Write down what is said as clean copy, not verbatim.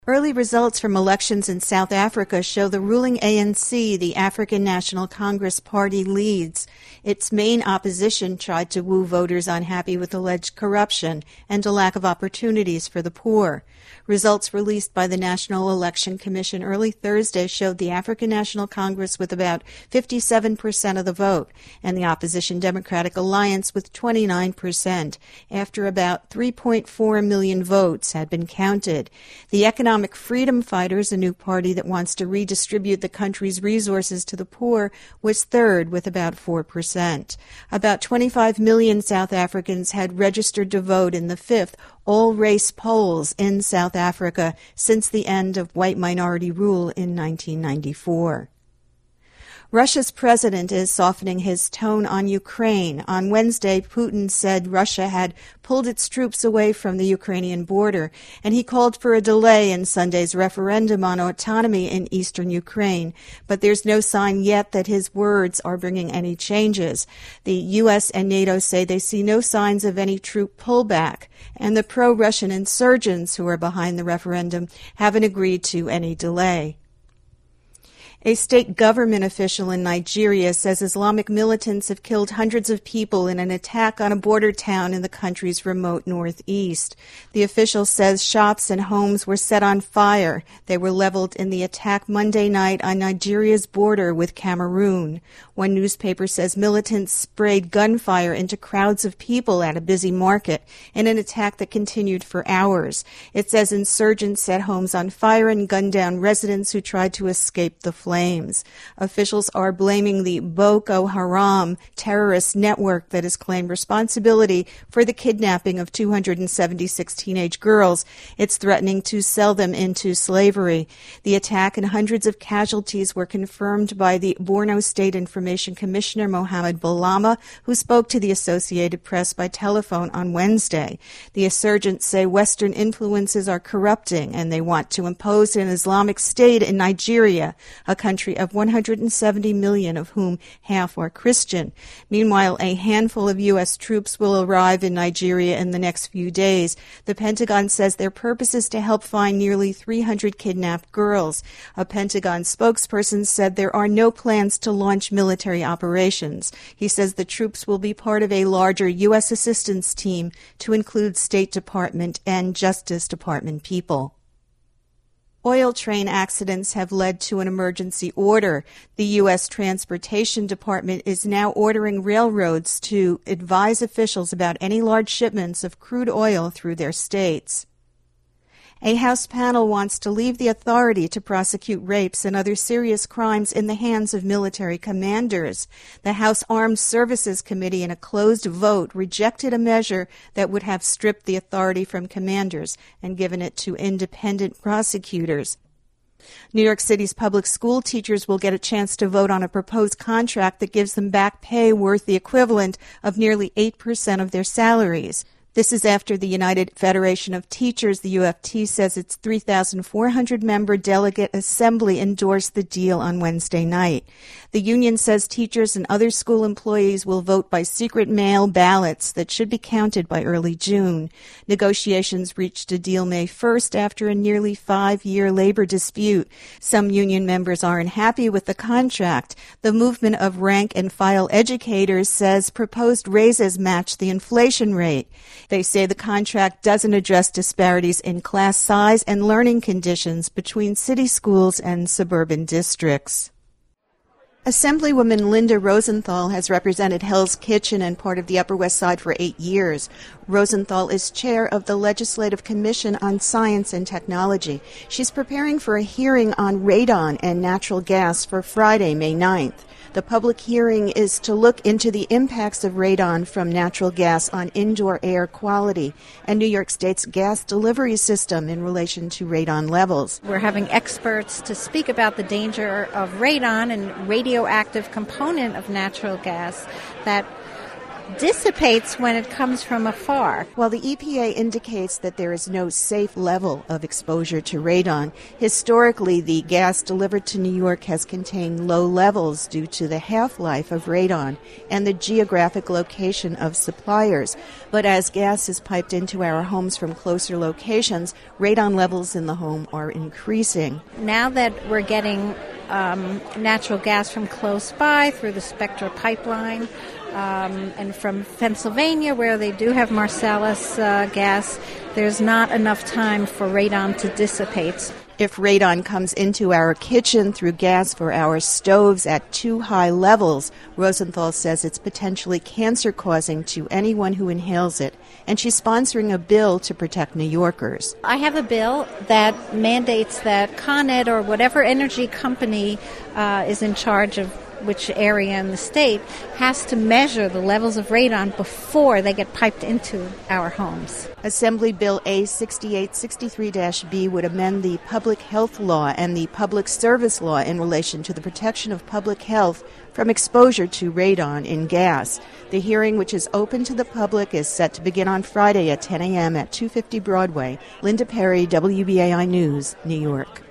Early results from elections in South Africa show the ruling ANC, the African National Congress Party, leads. Its main opposition tried to woo voters unhappy with alleged corruption and a lack of opportunities for the poor. Results released by the National Election Commission early Thursday showed the African National Congress with about 57% of the vote and the opposition Democratic Alliance with 29%, after about 3.4 million votes had been counted. The Economic Freedom Fighters, a new party that wants to redistribute the country's resources to the poor, was third with about 4%. About 25 million South Africans had registered to vote in the fifth all-race polls in South Africa since the end of white minority rule in 1994. Russia's president is softening his tone on Ukraine. On Wednesday, Putin said Russia had pulled its troops away from the Ukrainian border, and he called for a delay in Sunday's referendum on autonomy in eastern Ukraine. But there's no sign yet that his words are bringing any changes. The U.S. and NATO say they see no signs of any troop pullback, and the pro-Russian insurgents who are behind the referendum haven't agreed to any delay. A state government official in Nigeria says Islamic militants have killed hundreds of people in an attack on a border town in the country's remote northeast. The official says shops and homes were set on fire. They were leveled in the attack Monday night on Nigeria's border with Cameroon. One newspaper says militants sprayed gunfire into crowds of people at a busy market in an attack that continued for hours. It says insurgents set homes on fire and gunned down residents who tried to escape the flames. Officials are blaming the Boko Haram terrorist network that has claimed responsibility for the kidnapping of 276 teenage girls. It's threatening to sell them into slavery. The attack and hundreds of casualties were confirmed by the Borno State Information Commissioner Mohammed Balama, who spoke to the Associated Press by telephone on Wednesday. The insurgents say Western influences are corrupting and they want to impose an Islamic State in Nigeria, a country of 170 million, of whom half are Christian. Meanwhile, a handful of U.S. troops will arrive in Nigeria in the next few days. The Pentagon says their purpose is to help find nearly 300 kidnapped girls. A Pentagon spokesperson said there are no plans to launch military operations. He says the troops will be part of a larger U.S. assistance team to include State Department and Justice Department people. Oil train accidents have led to an emergency order. The U.S. Transportation Department is now ordering railroads to advise officials about any large shipments of crude oil through their states. A House panel wants to leave the authority to prosecute rapes and other serious crimes in the hands of military commanders. The House Armed Services Committee, in a closed vote, rejected a measure that would have stripped the authority from commanders and given it to independent prosecutors. New York City's public school teachers will get a chance to vote on a proposed contract that gives them back pay worth the equivalent of nearly 8% of their salaries. This is after the United Federation of Teachers, the UFT, says its 3,400-member delegate assembly endorsed the deal on Wednesday night. The union says teachers and other school employees will vote by secret mail ballots that should be counted by early June. Negotiations reached a deal May 1st after a nearly 5-year labor dispute. Some union members aren't happy with the contract. The movement of rank-and-file educators says proposed raises match the inflation rate. They say the contract doesn't address disparities in class size and learning conditions between city schools and suburban districts. Assemblywoman Linda Rosenthal has represented Hell's Kitchen and part of the Upper West Side for 8 years. Rosenthal is chair of the Legislative Commission on Science and Technology. She's preparing for a hearing on radon and natural gas for Friday, May 9th. The public hearing is to look into the impacts of radon from natural gas on indoor air quality and New York State's gas delivery system in relation to radon levels. We're having experts to speak about the danger of radon and radioactive component of natural gas that dissipates when it comes from afar. While the EPA indicates that there is no safe level of exposure to radon, historically the gas delivered to New York has contained low levels due to the half-life of radon and the geographic location of suppliers. But as gas is piped into our homes from closer locations, radon levels in the home are increasing. Now that we're getting natural gas from close by through the Spectra pipeline, and from Pennsylvania, where they do have Marcellus gas, there's not enough time for radon to dissipate. If radon comes into our kitchen through gas for our stoves at too high levels, Rosenthal says it's potentially cancer-causing to anyone who inhales it, and she's sponsoring a bill to protect New Yorkers. I have a bill that mandates that Con Ed or whatever energy company is in charge of which area in the state has to measure the levels of radon before they get piped into our homes. Assembly Bill A6863-B would amend the public health law and the public service law in relation to the protection of public health from exposure to radon in gas. The hearing, which is open to the public, is set to begin on Friday at 10 a.m. at 250 Broadway. Linda Perry, WBAI News, New York.